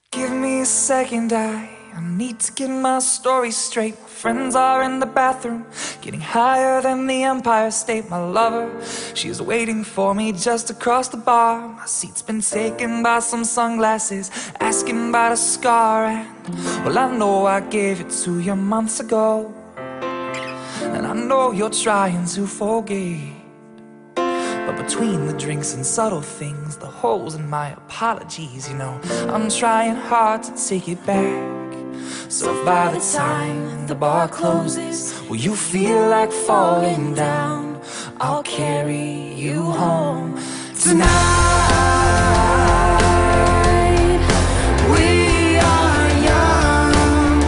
Give me a second, I need to get my story straight. My friends are in the bathroom, getting higher than the Empire State. My lover, she's waiting for me just across the bar. My seat's been taken by some sunglasses, asking about a scar. And, well, I know I gave it to you months ago, and I know you're trying to forget. But between the drinks and subtle things, the holes in my apologies, you know, I'm trying hard to take it back. So if by the time the bar closes, will you feel like falling down, I'll carry you home tonight. We are young,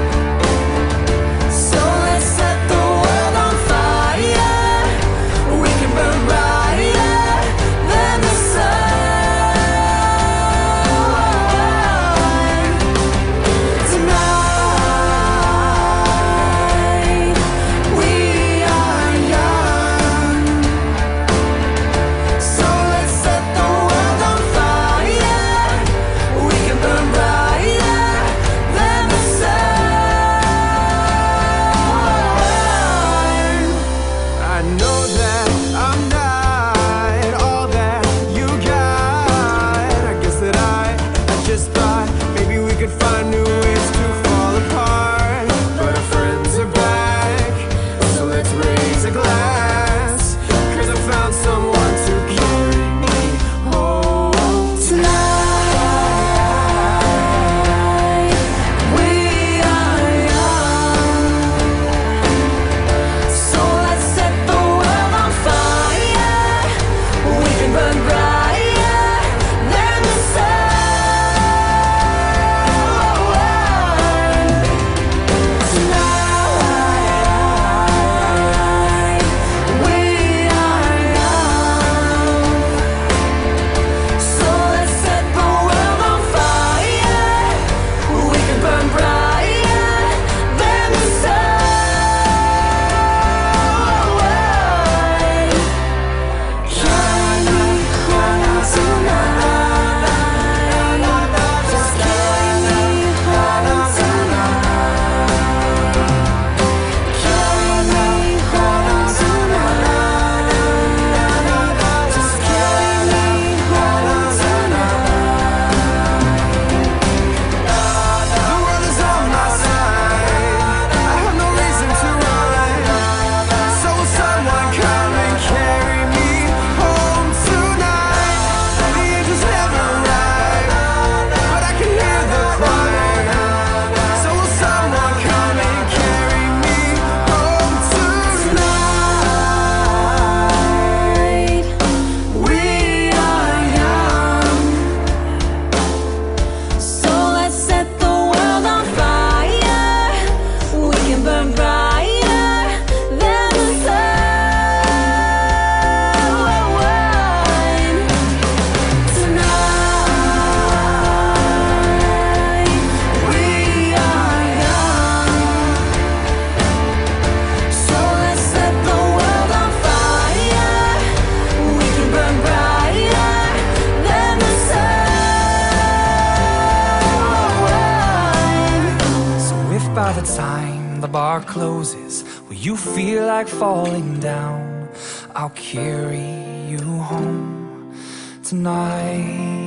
so let's set the world on fire. We can burn brighter than the sun. By the time the bar closes, will you feel like falling down, I'll carry you home tonight.